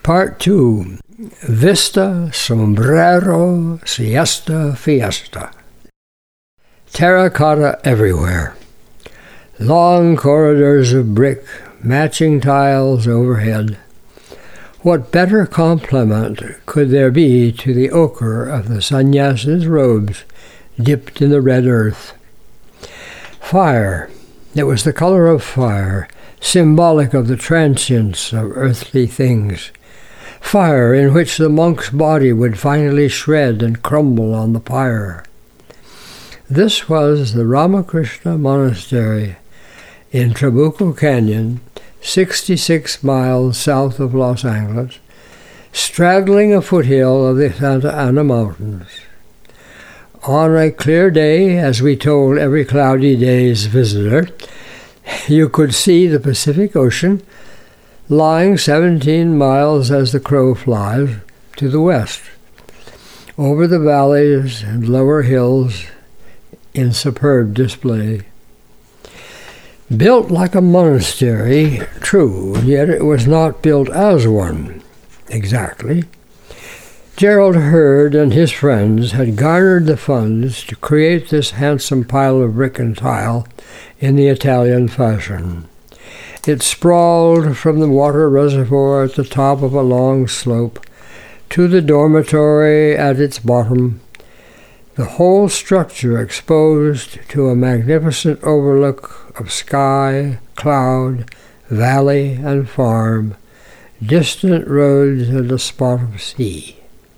Part 2. Vista, sombrero, siesta, fiesta. Terracotta everywhere. Long corridors of brick, matching tiles overhead. What better complement could there be to the ochre of the sannyasin's robes dipped in the red earth? Fire. It was the color of fire, symbolic of the transience of earthly things. Fire in which the monk's body would finally shred and crumble on the pyre. This was the Ramakrishna Monastery in Trabuco Canyon, 66 miles south of Los Angeles, straddling a foothill of the Santa Ana Mountains. On a clear day, as we told every cloudy day's visitor, you could see the Pacific Ocean lying 17 miles as the crow flies to the west, over the valleys and lower hills in superb display. Built like a monastery, true, yet it was not built as one, exactly. Gerald Hurd and his friends had garnered the funds to create this handsome pile of brick and tile in the Italian fashion. It sprawled from the water reservoir at the top of a long slope to the dormitory at its bottom, the whole structure exposed to a magnificent overlook of sky, cloud, valley, and farm, distant roads and a spot of sea.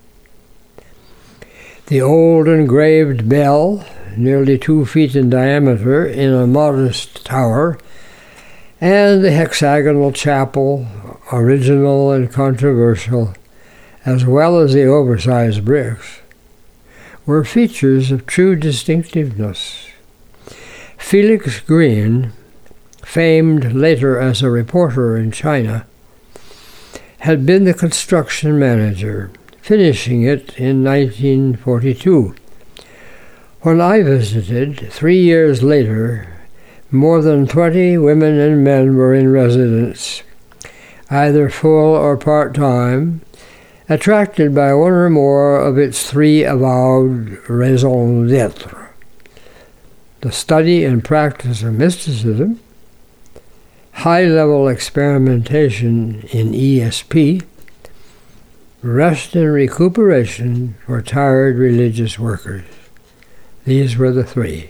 The old engraved bell, nearly 2 feet in diameter in a modest tower, and the hexagonal chapel, original and controversial, as well as the oversized bricks, were features of true distinctiveness. Felix Green, famed later as a reporter in China, had been the construction manager, finishing it in 1942. When I visited, 3 years later, more than 20 women and men were in residence, either full or part-time, attracted by one or more of its 3 avowed raisons d'être: the study and practice of mysticism, high-level experimentation in ESP, rest and recuperation for tired religious workers. These were the 3.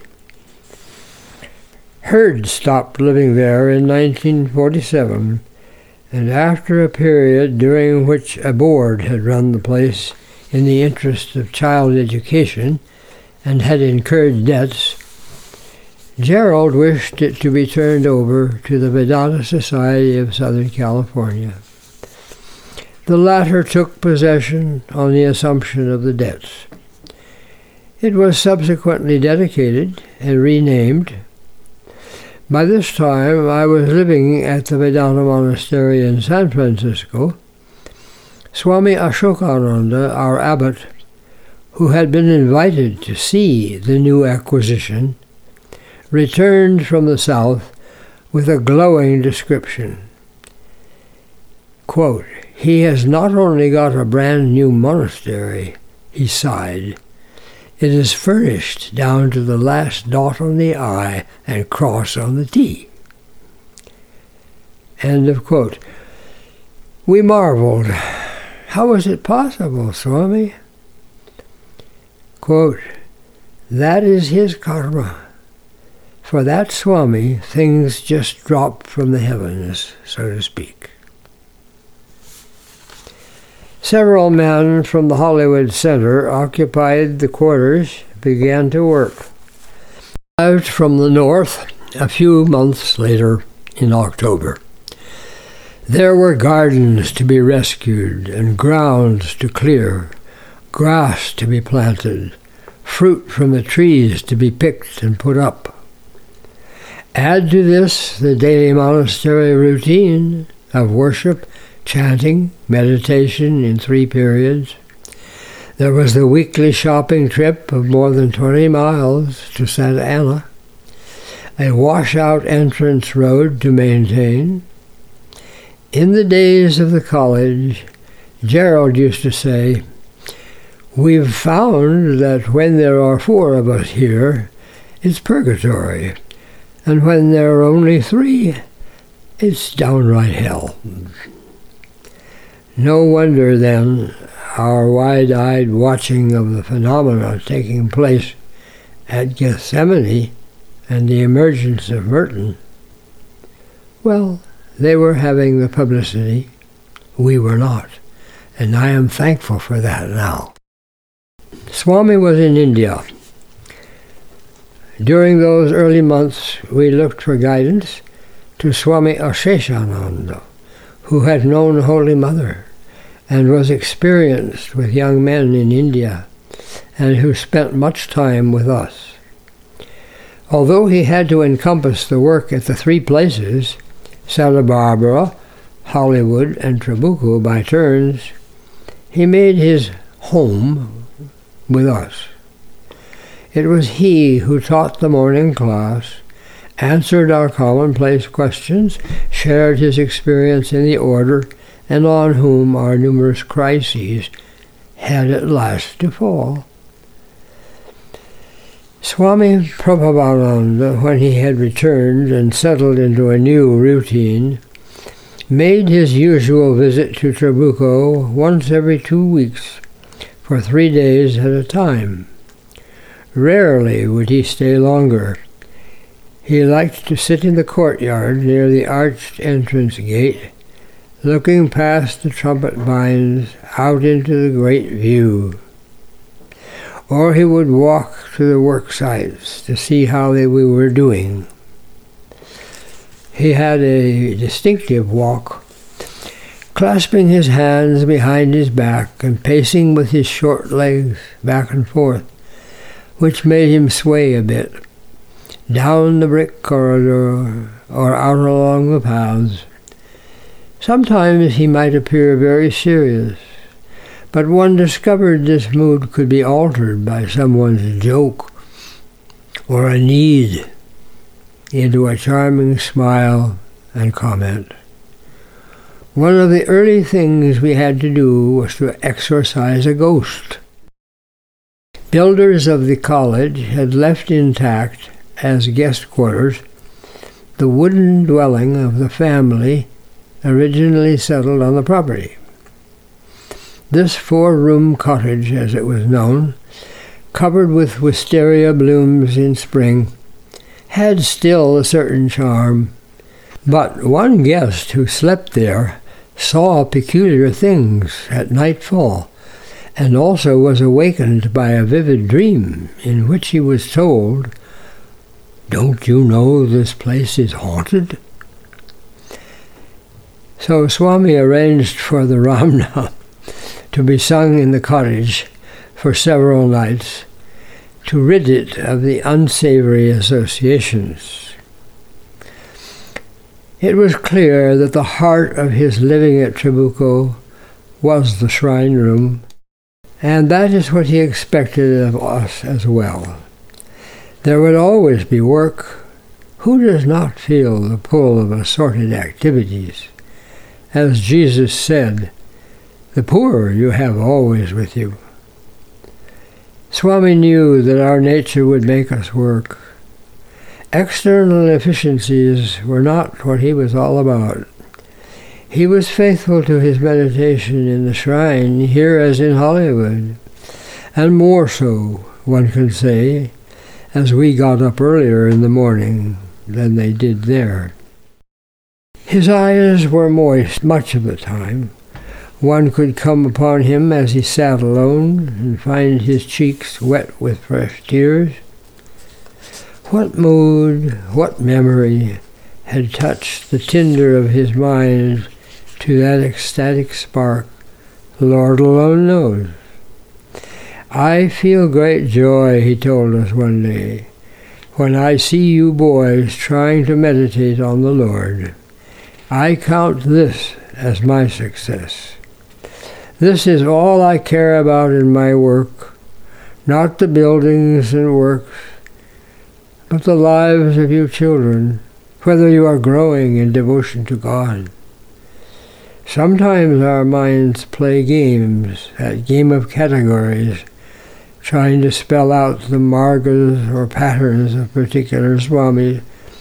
Hurd stopped living there in 1947, and after a period during which a board had run the place in the interest of child education and had incurred debts, Gerald wished it to be turned over to the Vedanta Society of Southern California. The latter took possession on the assumption of the debts. It was subsequently dedicated and renamed. By this time, I was living at the Vedanta Monastery in San Francisco. Swami Ashokananda, our abbot, who had been invited to see the new acquisition, returned from the south with a glowing description. Quote, "He has not only got a brand new monastery," he sighed. "It is furnished down to the last dot on the I and cross on the T." End of quote. We marveled. How was it possible, Swami? Quote, "That is his karma. For that Swami, things just drop from the heavens, so to speak." Several men from the Hollywood Center occupied the quarters, began to work. Arrived from the north a few months later in October. There were gardens to be rescued and grounds to clear, grass to be planted, fruit from the trees to be picked and put up. Add to this the daily monastery routine of worship, chanting, meditation in 3 periods. There was the weekly shopping trip of more than 20 miles to Santa Ana, a washout entrance road to maintain. In the days of the college, Gerald used to say, "We've found that when there are 4 of us here, it's purgatory, and when there are only 3, it's downright hell." No wonder, then, our wide-eyed watching of the phenomena taking place at Gethsemane and the emergence of Merton. Well, they were having the publicity. We were not, and I am thankful for that now. Swami was in India. During those early months, we looked for guidance to Swami Asheshananda, who had known Holy Mother and was experienced with young men in India, and who spent much time with us. Although he had to encompass the work at the 3 places, Santa Barbara, Hollywood, and Trabuco by turns, he made his home with us. It was he who taught the morning class, answered our commonplace questions, shared his experience in the order, and on whom our numerous crises had at last to fall. Swami Prabhavananda, when he had returned and settled into a new routine, made his usual visit to Trabuco once every 2 weeks for 3 days at a time. Rarely would he stay longer. He liked to sit in the courtyard near the arched entrance gate, looking past the trumpet vines out into the great view. Or he would walk to the work sites to see how we were doing. He had a distinctive walk, clasping his hands behind his back and pacing with his short legs back and forth, which made him sway a bit, down the brick corridor or out along the paths. Sometimes he might appear very serious, but one discovered this mood could be altered by someone's joke or a need into a charming smile and comment. One of the early things we had to do was to exorcise a ghost. Builders of the college had left intact as guest quarters the wooden dwelling of the family originally settled on the property. This 4-room cottage, as it was known, covered with wisteria blooms in spring, had still a certain charm, but one guest who slept there saw peculiar things at nightfall, and also was awakened by a vivid dream in which he was told, "Don't you know this place is haunted?" So Swami arranged for the Ramna to be sung in the cottage for several nights to rid it of the unsavory associations. It was clear that the heart of his living at Trabuco was the shrine room, and that is what he expected of us as well. There would always be work. Who does not feel the pull of assorted activities? As Jesus said, "The poor you have always with you." Swami knew that our nature would make us work. External efficiencies were not what he was all about. He was faithful to his meditation in the shrine, here as in Hollywood, and more so, one can say, as we got up earlier in the morning than they did there. His eyes were moist much of the time. One could come upon him as he sat alone and find his cheeks wet with fresh tears. What mood, what memory had touched the tinder of his mind to that ecstatic spark, the Lord alone knows. "I feel great joy," he told us one day, "when I see you boys trying to meditate on the Lord. I count this as my success. This is all I care about in my work, not the buildings and works, but the lives of you children, whether you are growing in devotion to God. Sometimes our minds play games, that game of categories, trying to spell out the margas or patterns of particular swamis.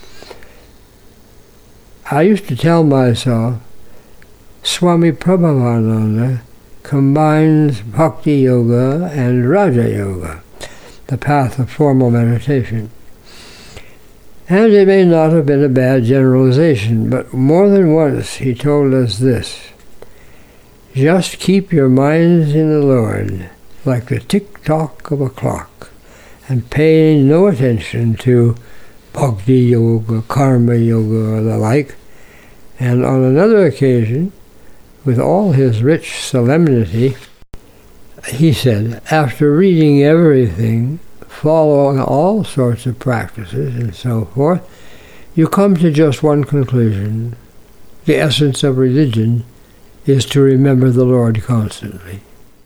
I used to tell myself, Swami Prabhavananda combines Bhakti Yoga and Raja Yoga, the path of formal meditation. And it may not have been a bad generalization, but more than once he told us this: just keep your minds in the Lord, like the tick-tock of a clock, and pay no attention to Bhakti Yoga, Karma Yoga, or the like. And on another occasion, with all his rich solemnity, he said, after reading everything, following all sorts of practices and so forth, you come to just one conclusion. The essence of religion is to remember the Lord constantly.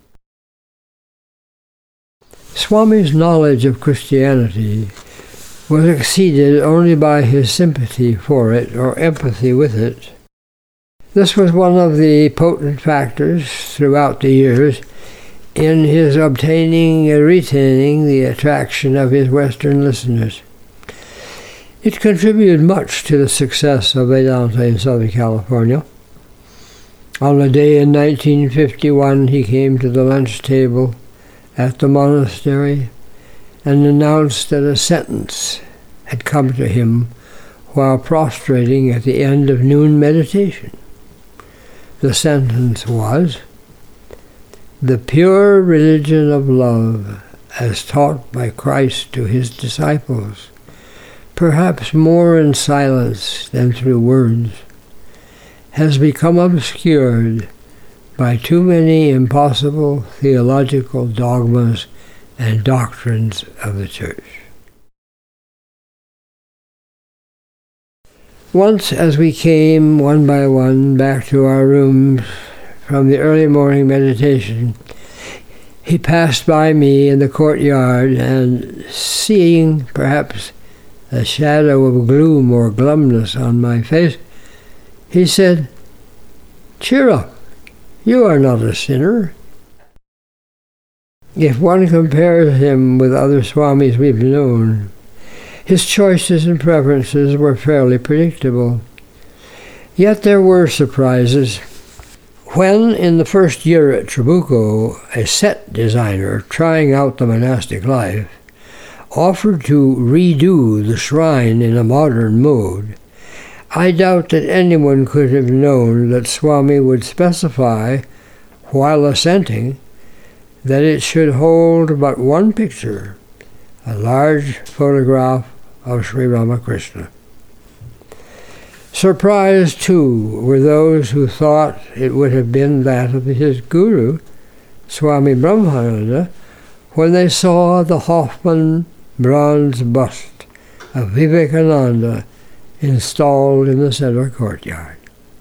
Swami's knowledge of Christianity was exceeded only by his sympathy for it or empathy with it. This was one of the potent factors throughout the years in his obtaining and retaining the attraction of his Western listeners. It contributed much to the success of Vedanta in Southern California. On a day in 1951, he came to the lunch table at the monastery and announced that a sentence had come to him while prostrating at the end of noon meditation. The sentence was, "The pure religion of love, as taught by Christ to his disciples, perhaps more in silence than through words, has become obscured by too many impossible theological dogmas and doctrines of the Church." Once, as we came one by one back to our rooms from the early morning meditation, he passed by me in the courtyard, and seeing perhaps a shadow of gloom or glumness on my face, he said, "Cheer up, you are not a sinner." If one compares him with other swamis we've known, his choices and preferences were fairly predictable. Yet there were surprises. When, in the first year at Trabuco, a set designer trying out the monastic life offered to redo the shrine in a modern mode, I doubt that anyone could have known that Swami would specify, while assenting, that it should hold but one picture, a large photograph of Sri Ramakrishna. Surprised, too, were those who thought it would have been that of his guru, Swami Brahmananda, when they saw the Hoffman bronze bust of Vivekananda installed in the center courtyard.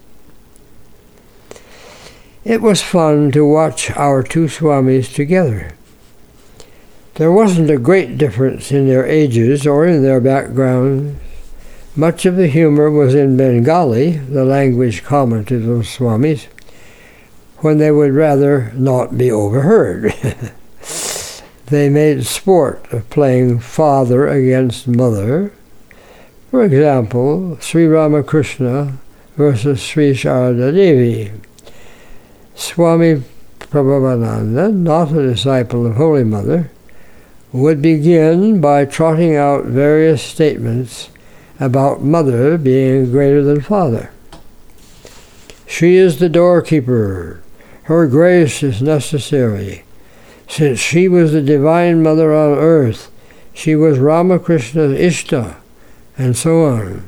It was fun to watch our two swamis together. There wasn't a great difference in their ages or in their backgrounds. Much of the humor was in Bengali, the language common to those swamis, when they would rather not be overheard. They made sport of playing father against mother. For example, Sri Ramakrishna versus Sri Sharada Devi. Swami Prabhavananda, not a disciple of Holy Mother, would begin by trotting out various statements about Mother being greater than Father. She is the doorkeeper. Her grace is necessary. Since she was the Divine Mother on earth, she was Ramakrishna's Ishta, and so on.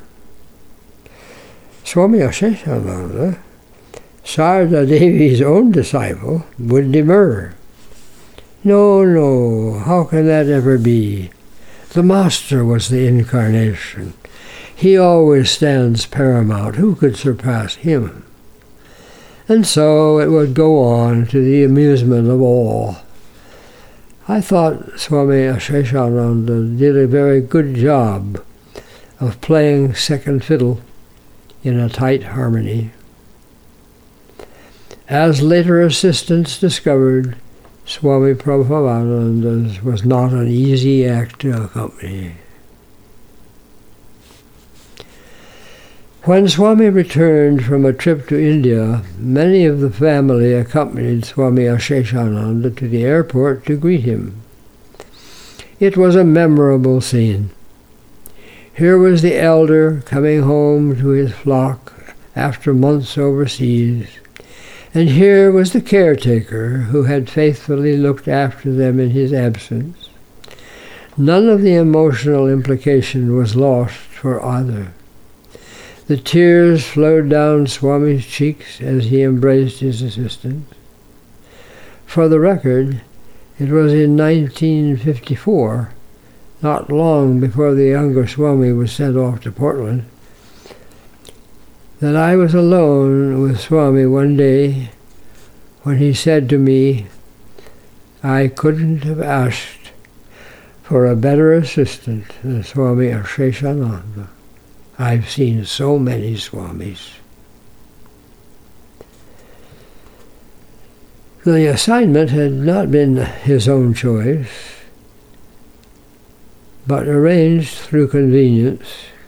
Swami Asheshananda, Sharada Devi's own disciple, would demur. No, how can that ever be? The Master was the incarnation. He always stands paramount. Who could surpass him? And so it would go on to the amusement of all. I thought Swami Asheshananda did a very good job of playing second fiddle in a tight harmony. As later assistants discovered, Swami Prabhupada was not an easy act to accompany. When Swami returned from a trip to India, many of the family accompanied Swami Asheshananda to the airport to greet him. It was a memorable scene. Here was the elder coming home to his flock after months overseas, and here was the caretaker who had faithfully looked after them in his absence. None of the emotional implication was lost for either. The tears flowed down Swami's cheeks as he embraced his assistant. For the record, it was in 1954, not long before the younger Swami was sent off to Portland, that I was alone with Swami one day when he said to me, "I couldn't have asked for a better assistant than Swami Asheshananda. I've seen so many Swamis." The assignment had not been his own choice, but arranged through convenience.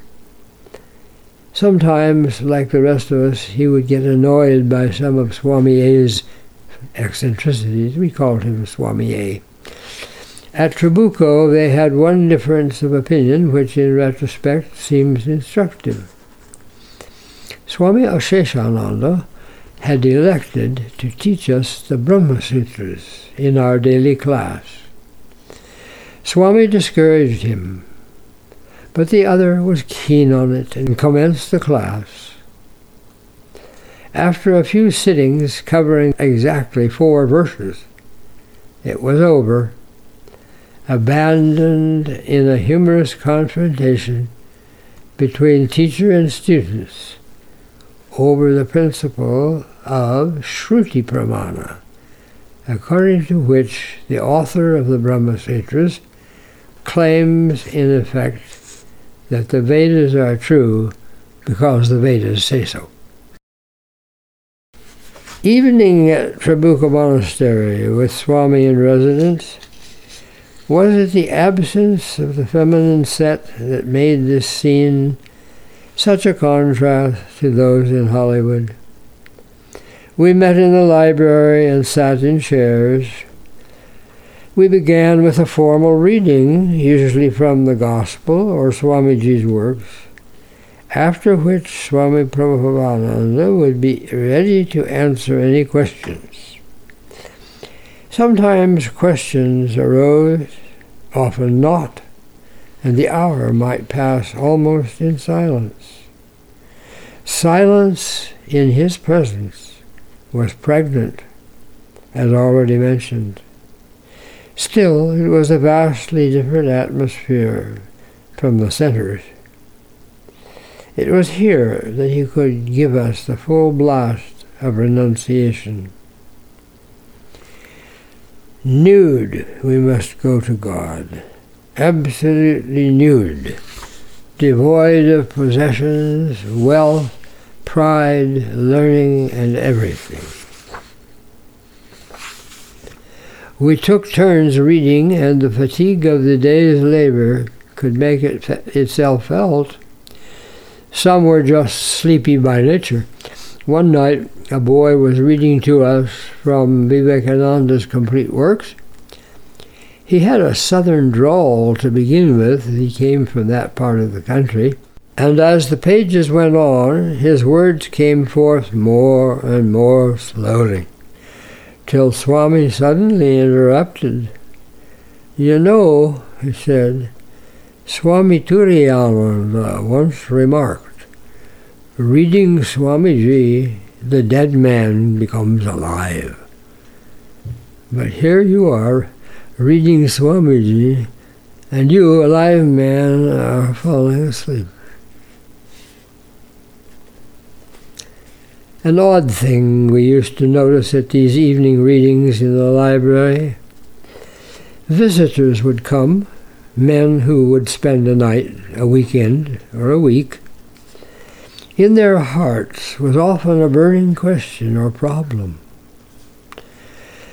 Sometimes, like the rest of us, he would get annoyed by some of Swami A's eccentricities. We called him Swami A. At Trabuco, they had one difference of opinion, which in retrospect seems instructive. Swami Asheshananda had elected to teach us the Brahma Sutras in our daily class. Swami discouraged him, but the other was keen on it and commenced the class. After a few sittings covering exactly 4 verses, it was over, abandoned in a humorous confrontation between teacher and students over the principle of Shruti Pramana, according to which the author of the Brahma Sutras claims in effect that the Vedas are true because the Vedas say so. Evening at Trabuco Monastery with Swami in residence, was it the absence of the feminine set that made this scene such a contrast to those in Hollywood? We met in the library and sat in chairs. We began with a formal reading, usually from the Gospel or Swamiji's works, after which Swami Prabhupada would be ready to answer any questions. Sometimes questions arose, often not, and the hour might pass almost in silence. Silence in his presence was pregnant, as already mentioned. Still, it was a vastly different atmosphere from the centers. It was here that he could give us the full blast of renunciation. Nude, we must go to God, absolutely nude, devoid of possessions, wealth, pride, learning, and everything. We took turns reading, and the fatigue of the day's labor could make itself felt. Some were just sleepy by nature. One night, a boy was reading to us from Vivekananda's Complete Works. He had a southern drawl to begin with. He came from that part of the country. And as the pages went on, his words came forth more and more slowly, till Swami suddenly interrupted. "You know," he said, "Swami Turiyananda once remarked, reading Swamiji, the dead man becomes alive. But here you are, reading Swamiji, and you, a live man, are falling asleep." An odd thing we used to notice at these evening readings in the library. Visitors would come, men who would spend a night, a weekend, or a week. In their hearts was often a burning question or problem.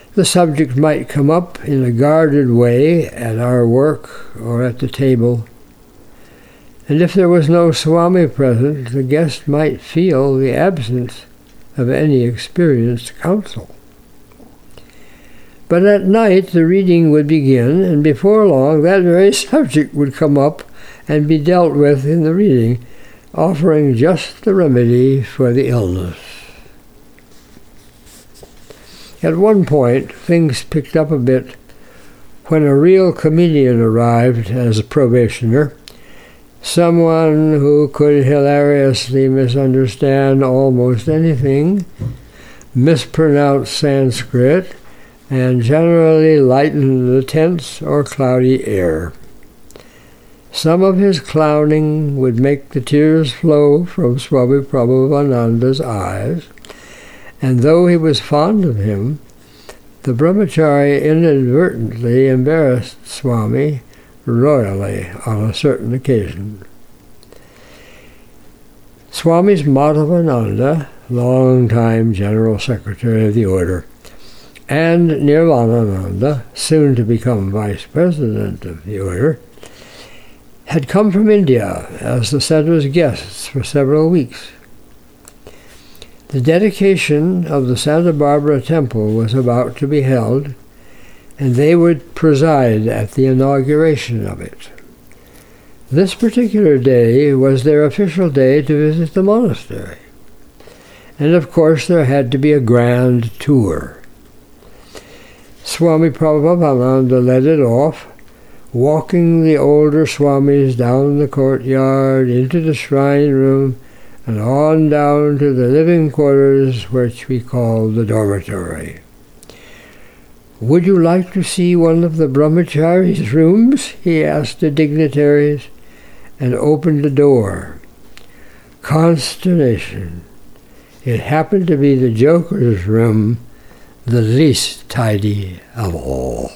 The subject might come up in a guarded way at our work or at the table, and if there was no Swami present, the guest might feel the absence of any experienced counsel. But at night the reading would begin, and before long that very subject would come up and be dealt with in the reading, offering just the remedy for the illness. At one point, things picked up a bit when a real comedian arrived as a probationer, someone who could hilariously misunderstand almost anything, mispronounce Sanskrit, and generally lighten the tense or cloudy air. Some of his clowning would make the tears flow from Swami Prabhupananda's eyes, and though he was fond of him, the brahmachari inadvertently embarrassed Swami royally on a certain occasion. Swamis Madhavananda, long-time General Secretary of the Order, and Nirvanananda, soon to become Vice President of the Order, had come from India as the center's guests for several weeks. The dedication of the Santa Barbara Temple was about to be held, and they would preside at the inauguration of it. This particular day was their official day to visit the monastery, and of course there had to be a grand tour. Swami Prabhupada led it off, walking the older Swamis down the courtyard into the shrine room and on down to the living quarters, which we call the dormitory. "Would you like to see one of the brahmachari's rooms?" he asked the dignitaries, and opened the door. Consternation. It happened to be the joker's room, the least tidy of all.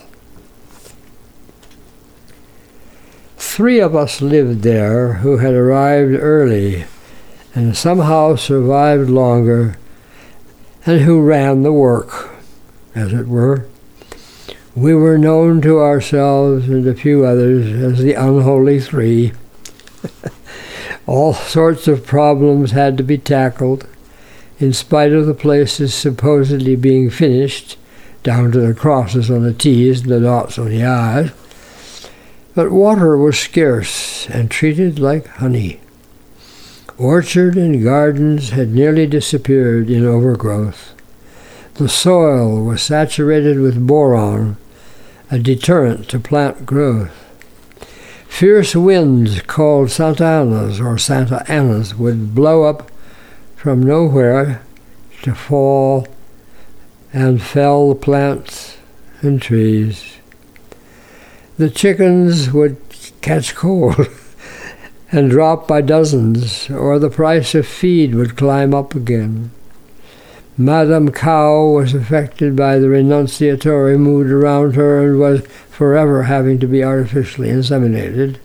3 of us lived there who had arrived early and somehow survived longer, and who ran the work, as it were. We were known to ourselves and a few others as the Unholy Three. All sorts of problems had to be tackled, in spite of the places supposedly being finished, down to the crosses on the T's and the dots on the I's. But water was scarce and treated like honey. Orchard and gardens had nearly disappeared in overgrowth. The soil was saturated with boron, a deterrent to plant growth. Fierce winds called Santa Anas would blow up from nowhere to fall and fell the plants and trees. The chickens would catch cold and drop by dozens, or the price of feed would climb up again. Madame Cow was affected by the renunciatory mood around her and was forever having to be artificially inseminated.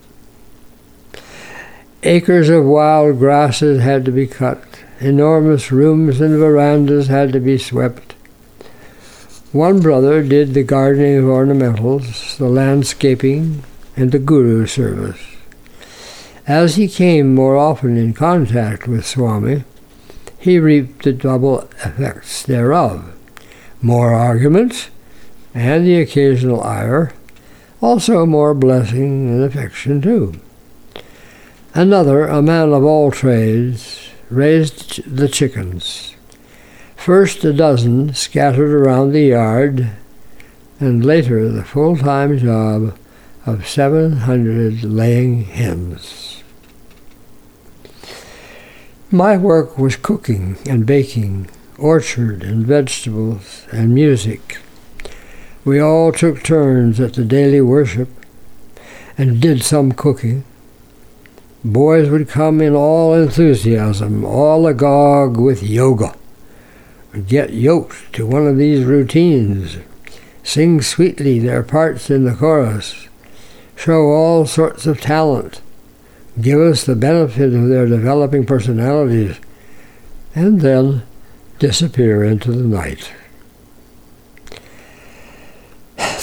Acres of wild grasses had to be cut. Enormous rooms and verandas had to be swept. One brother did the gardening of ornamentals, the landscaping, and the guru service. As he came more often in contact with Swami, he reaped the double effects thereof: more arguments and the occasional ire, also more blessing and affection too. Another, a man of all trades, raised the chickens. First a dozen scattered around the yard, and later the full-time job of 700 laying hens. My work was cooking and baking, orchard and vegetables and music. We all took turns at the daily worship and did some cooking. Boys would come in all enthusiasm, all agog with yoga, get yoked to one of these routines, sing sweetly their parts in the chorus, show all sorts of talent, give us the benefit of their developing personalities, and then disappear into the night.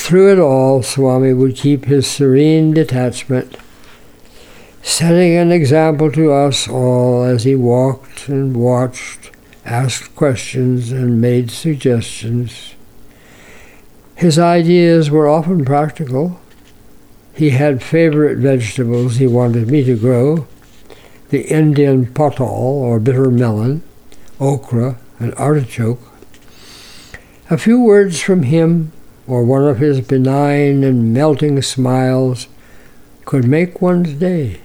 through it all, Swami would keep his serene detachment, setting an example to us all as he walked and watched, asked questions, and made suggestions. His ideas were often practical. He had favorite vegetables he wanted me to grow: the Indian potal, or bitter melon, okra, and artichoke. A few words from him, or one of his benign and melting smiles, could make one's day.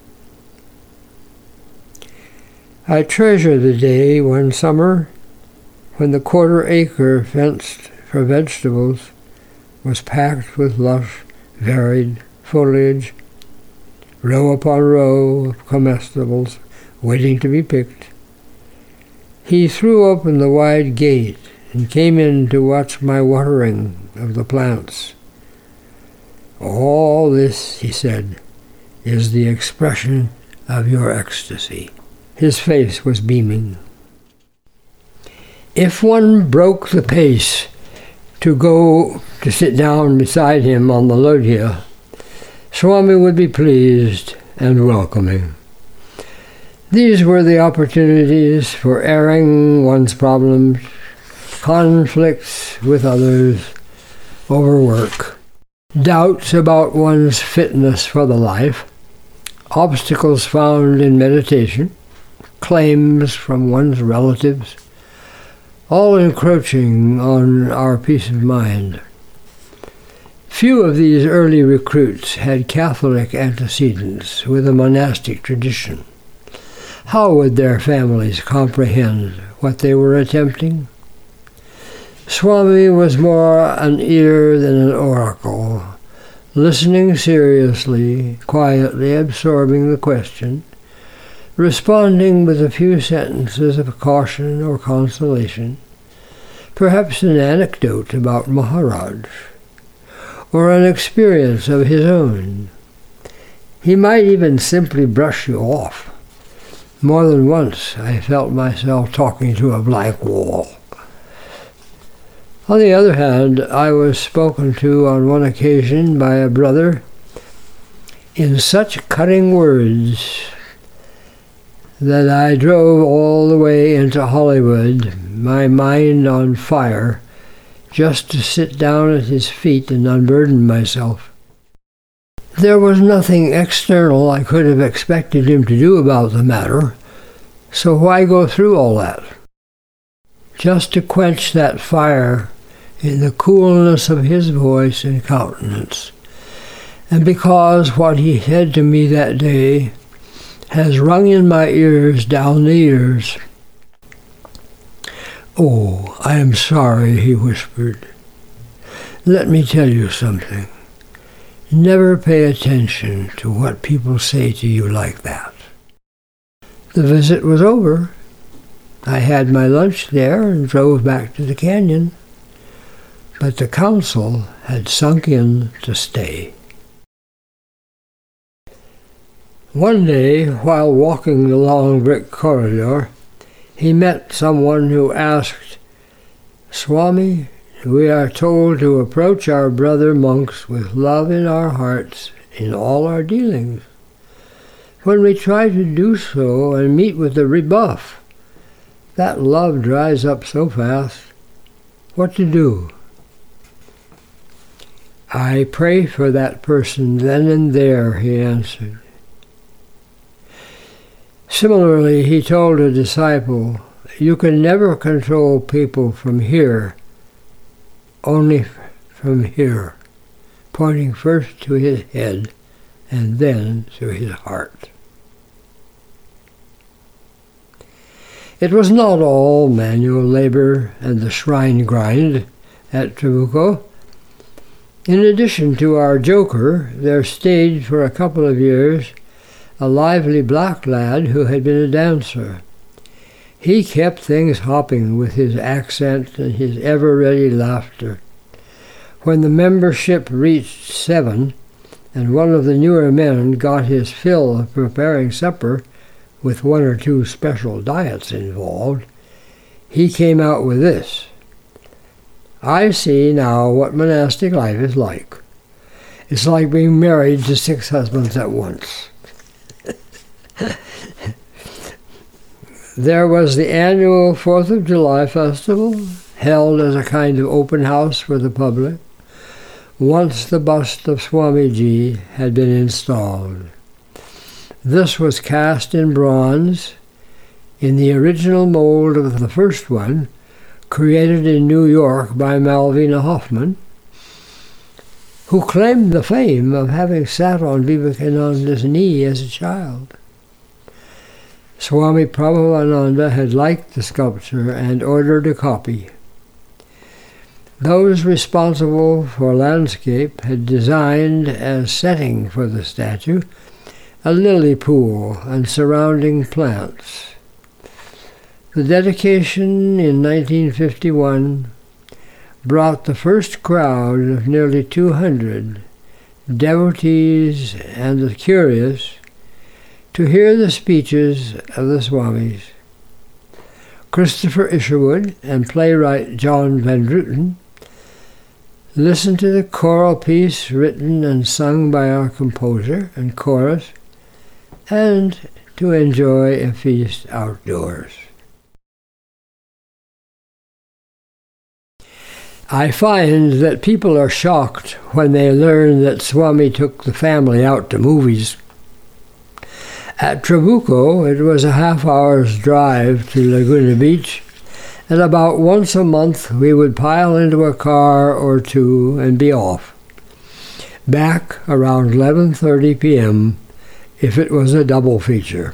I treasure the day one summer when the quarter-acre fenced for vegetables was packed with lush, varied foliage, row upon row of comestibles waiting to be picked. He threw open the wide gate and came in to watch my watering of the plants. "All this," he said, "is the expression of your ecstasy." His face was beaming. If one broke the pace to go to sit down beside him on the loggia, Swami would be pleased and welcoming. These were the opportunities for airing one's problems, conflicts with others, overwork, doubts about one's fitness for the life, obstacles found in meditation, claims from one's relatives, all encroaching on our peace of mind. Few of these early recruits had Catholic antecedents with a monastic tradition. How would their families comprehend what they were attempting? Swami was more an ear than an oracle, listening seriously, quietly absorbing the question, responding with a few sentences of caution or consolation, perhaps an anecdote about Maharaj, or an experience of his own. He might even simply brush you off. More than once I felt myself talking to a blank wall. On the other hand, I was spoken to on one occasion by a brother in such cutting words that I drove all the way into Hollywood, my mind on fire, just to sit down at his feet and unburden myself. There was nothing external I could have expected him to do about the matter, so why go through all that? Just to quench that fire in the coolness of his voice and countenance, and because what he said to me that day has rung in my ears down the years. "Oh, I am sorry," he whispered. "Let me tell you something. Never pay attention to what people say to you like that." The visit was over. I had my lunch there and drove back to the canyon, but the council had sunk in to stay. One day, while walking the long brick corridor, he met someone who asked, "Swami, we are told to approach our brother monks with love in our hearts in all our dealings. When we try to do so and meet with a rebuff, that love dries up so fast. What to do?" "I pray for that person then and there," he answered. Similarly, he told a disciple, "You can never control people from here, only from here," pointing first to his head and then to his heart. It was not all manual labor and the shrine grind at Trabuco. In addition to our joker, there stayed for a couple of years a lively black lad who had been a dancer. He kept things hopping with his accent and his ever-ready laughter. When the membership reached 7, and one of the newer men got his fill of preparing supper, with 1 or 2 special diets involved, he came out with this: I see now what monastic life is like. It's like being married to 6 husbands at once. There was the annual 4th of July festival, held as a kind of open house for the public, once the bust of Swamiji had been installed. This was cast in bronze, in the original mold of the first one, created in New York by Malvina Hoffman, who claimed the fame of having sat on Vivekananda's knee as a child. Swami Prabhupada had liked the sculpture and ordered a copy. Those responsible for landscape had designed as setting for the statue a lily pool and surrounding plants. The dedication in 1951 brought the first crowd of nearly 200 devotees and the curious to hear the speeches of the Swamis. Christopher Isherwood and playwright John Van Druten listened to the choral piece written and sung by our composer and chorus, and to enjoy a feast outdoors. I find that people are shocked when they learn that Swami took the family out to movies. At Trabuco, it was a half-hour's drive to Laguna Beach, and about once a month we would pile into a car or two and be off. Back around 11:30 p.m. if it was a double feature.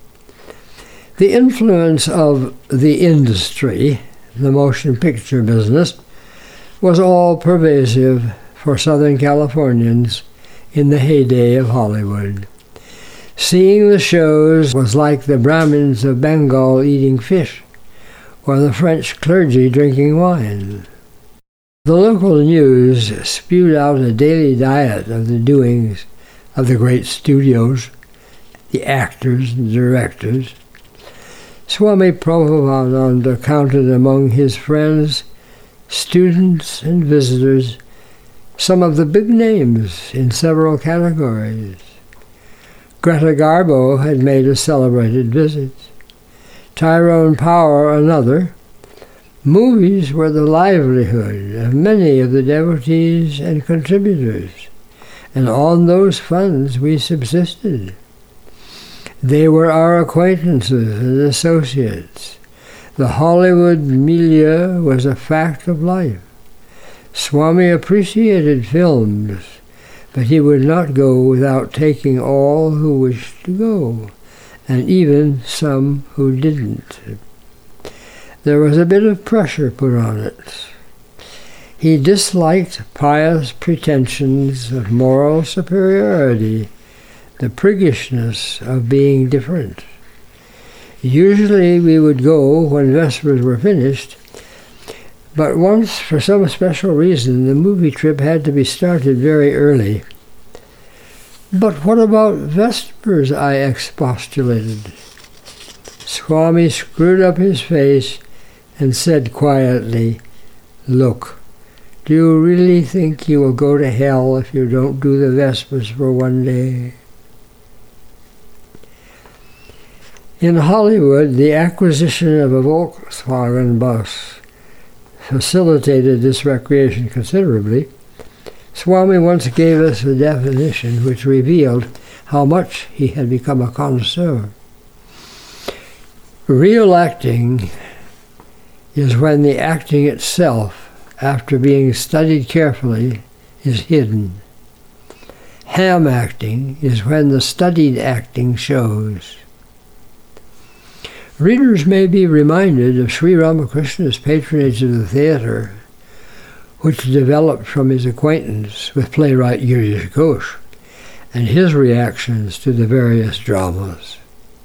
The influence of the industry, the motion picture business, was all pervasive for Southern Californians in the heyday of Hollywood. Seeing the shows was like the Brahmins of Bengal eating fish, or the French clergy drinking wine. The local news spewed out a daily diet of the doings of the great studios, the actors and directors. Swami Prabhupada counted among his friends, students and visitors, some of the big names in several categories. Greta Garbo had made a celebrated visit. Tyrone Power another. Movies were the livelihood of many of the devotees and contributors, and on those funds we subsisted. They were our acquaintances and associates. The Hollywood milieu was a fact of life. Swami appreciated films, but he would not go without taking all who wished to go, and even some who didn't. There was a bit of pressure put on it. He disliked pious pretensions of moral superiority, the priggishness of being different. Usually we would go when Vespers were finished, but once, for some special reason, the movie trip had to be started very early. But what about Vespers? I expostulated. Swami screwed up his face and said quietly, "Look, do you really think you will go to hell if you don't do the Vespers for one day?" In Hollywood, the acquisition of a Volkswagen bus facilitated this recreation considerably. Swami once gave us a definition which revealed how much he had become a connoisseur. Real acting is when the acting itself, after being studied carefully, is hidden. Ham acting is when the studied acting shows. Readers may be reminded of Sri Ramakrishna's patronage of the theatre, which developed from his acquaintance with playwright Girish Ghosh and his reactions to the various dramas.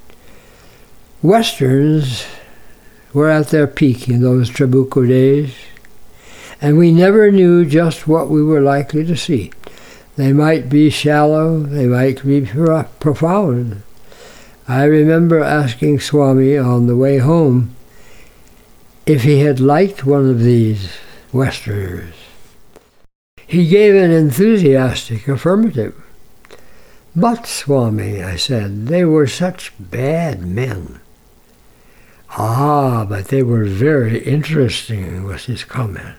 Westerns were at their peak in those Trabuco days, and we never knew just what we were likely to see. They might be shallow, they might be profound. I remember asking Swami on the way home if he had liked one of these, Westerners. He gave an enthusiastic affirmative. "But, Swami," I said, "they were such bad men." "Ah, but they were very interesting," was his comment.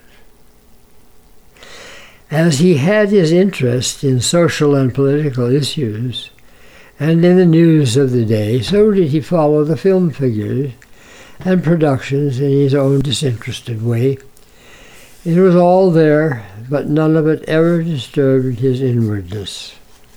As he had his interest in social and political issues, and in the news of the day, so did he follow the film figures and productions in his own disinterested way. It was all there, but none of it ever disturbed his inwardness.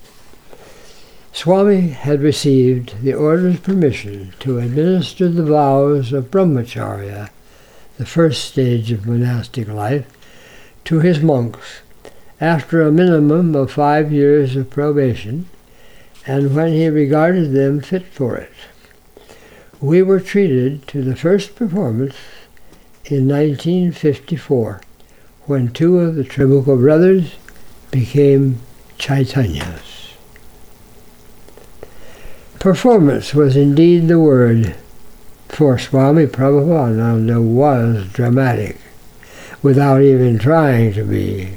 Swami had received the order's permission to administer the vows of brahmacharya, the first stage of monastic life, to his monks after a minimum of 5 years of probation, and when he regarded them fit for it. We were treated to the first performance in 1954, when 2 of the Trabuco brothers became Chaitanyas. Performance was indeed the word, for Swami Prabhupada was dramatic, without even trying to be.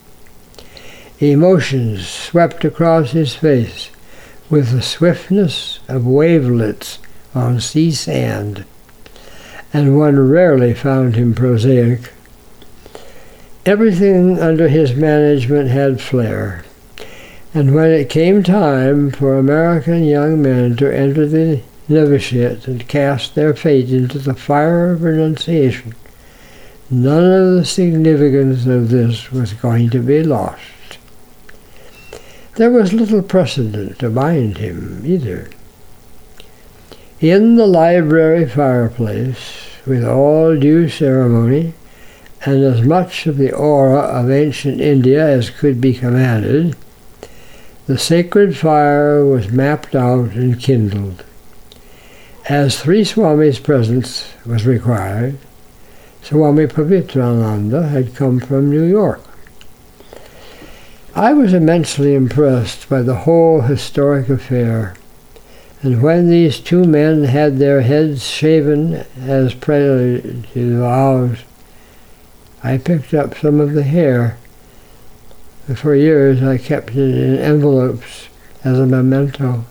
Emotions swept across his face with the swiftness of wavelets on sea sand, and one rarely found him prosaic. Everything under his management had flair, and when it came time for American young men to enter the novitiate and cast their fate into the fire of renunciation, none of the significance of this was going to be lost. There was little precedent to bind him, either. In the library fireplace, with all due ceremony, and as much of the aura of ancient India as could be commanded, the sacred fire was mapped out and kindled. As 3 Swamis' presence was required, Swami Pavitrananda had come from New York. I was immensely impressed by the whole historic affair, and when these 2 men had their heads shaven as prelude to the vows, I picked up some of the hair. For years I kept it in envelopes as a memento.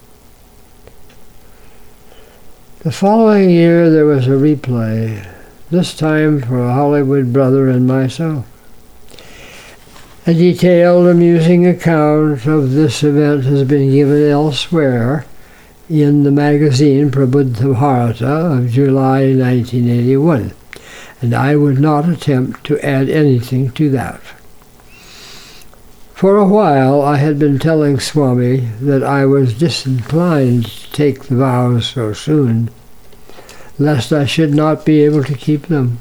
The following year there was a replay, this time for a Hollywood brother and myself. A detailed, amusing account of this event has been given elsewhere in the magazine Prabuddha Bharata of July 1981, and I would not attempt to add anything to that. For a while I had been telling Swami that I was disinclined to take the vows so soon, lest I should not be able to keep them.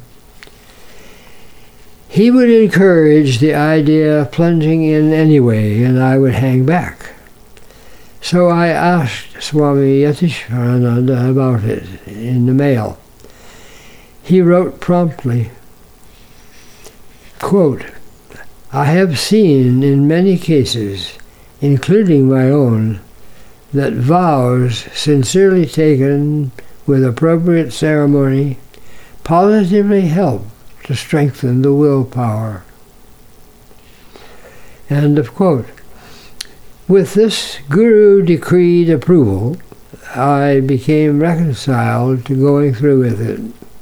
He would encourage the idea of plunging in anyway, and I would hang back. So I asked Swami Yatishvarananda about it in the mail. He wrote promptly, quote, "I have seen in many cases, including my own, that vows sincerely taken with appropriate ceremony positively help to strengthen the willpower." End of quote. With this Guru-decreed approval, I became reconciled to going through with it.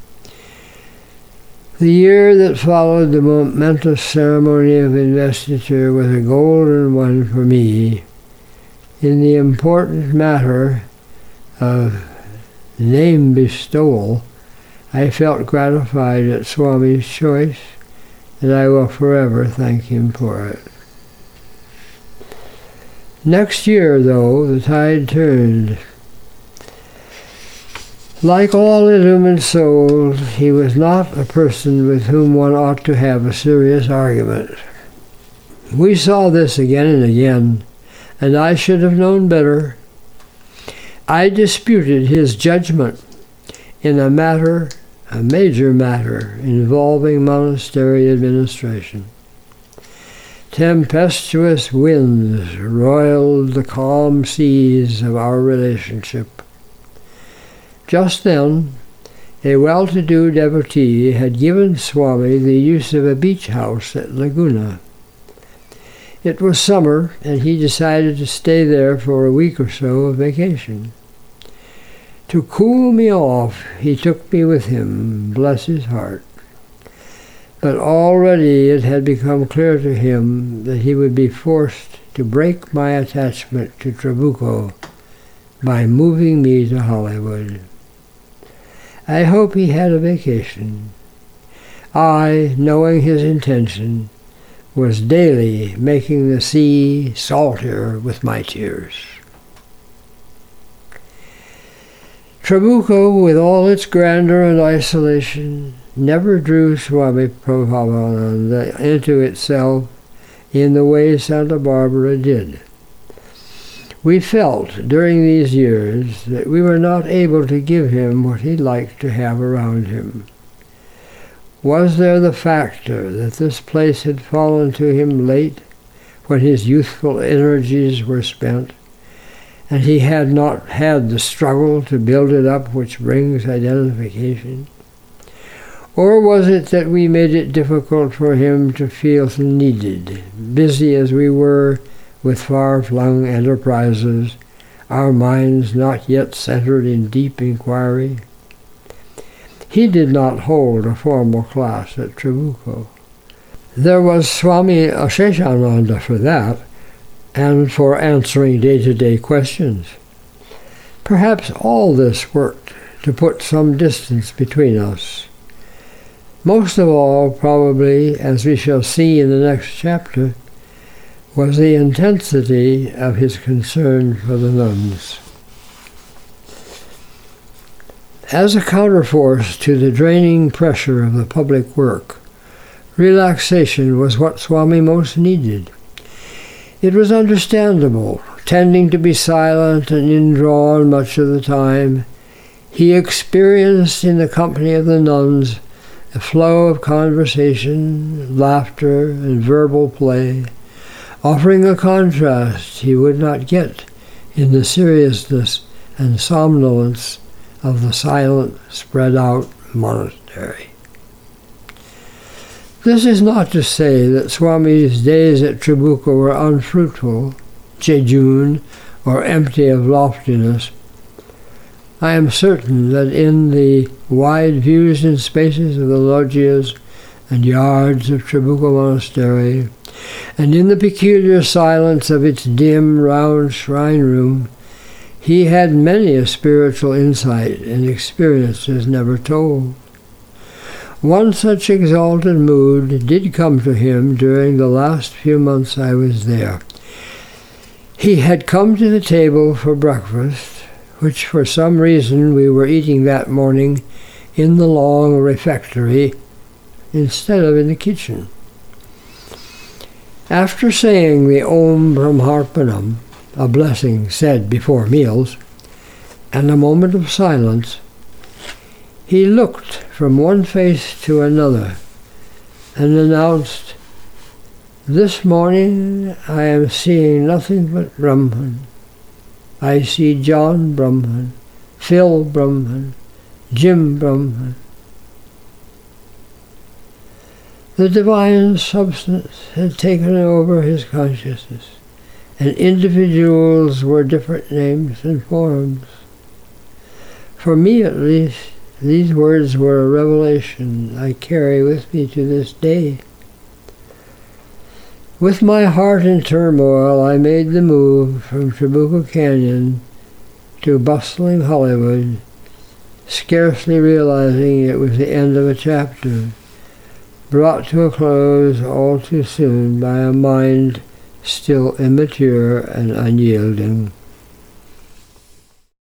The year that followed the momentous ceremony of investiture was a golden one for me in the important matter of name bestowal. I felt gratified at Swami's choice, and I will forever thank him for it. Next year, though, the tide turned. Like all illumined souls, he was not a person with whom one ought to have a serious argument. We saw this again and again, and I should have known better. I disputed his judgment in a major matter involving monastery administration. Tempestuous winds roiled the calm seas of our relationship. Just then, a well-to-do devotee had given Swami the use of a beach house at Laguna. It was summer, and he decided to stay there for a week or so of vacation. To cool me off, he took me with him, bless his heart. But already it had become clear to him that he would be forced to break my attachment to Trabuco by moving me to Hollywood. I hope he had a vacation. I, knowing his intention, was daily making the sea salter with my tears. Trabuco, with all its grandeur and isolation, never drew Swami Prabhupada into itself in the way Santa Barbara did. We felt during these years that we were not able to give him what he liked to have around him. Was there the factor that this place had fallen to him late, when his youthful energies were spent, and he had not had the struggle to build it up which brings identification? Or was it that we made it difficult for him to feel needed, busy as we were with far-flung enterprises, our minds not yet centered in deep inquiry? He did not hold a formal class at Trabuco. There was Swami Asheshananda for that, and for answering day-to-day questions. Perhaps all this worked to put some distance between us. Most of all, probably, as we shall see in the next chapter, was the intensity of his concern for the nuns. As a counterforce to the draining pressure of the public work, relaxation was what Swami most needed. It was understandable, tending to be silent and indrawn much of the time. He experienced in the company of the nuns a flow of conversation, laughter, and verbal play, offering a contrast he would not get in the seriousness and somnolence of the silent, spread-out monastery. This is not to say that Swami's days at Trabuco were unfruitful, jejune, or empty of loftiness. I am certain that in the wide views and spaces of the loggias and yards of Trabuco Monastery, and in the peculiar silence of its dim, round shrine room, he had many a spiritual insight and experiences never told. One such exalted mood did come to him during the last few months I was there. He had come to the table for breakfast, which for some reason we were eating that morning in the long refectory instead of in the kitchen. After saying the Om Brahmarpanam, a blessing said before meals, and a moment of silence, he looked from one face to another and announced, "This morning I am seeing nothing but Brahman. I see John Brahman, Phil Brahman, Jim Brahman." The divine substance had taken over his consciousness, and individuals were different names and forms. For me, at least, these words were a revelation I carry with me to this day. With my heart in turmoil, I made the move from Trabuco Canyon to bustling Hollywood, scarcely realizing it was the end of a chapter, brought to a close all too soon by a mind still immature and unyielding.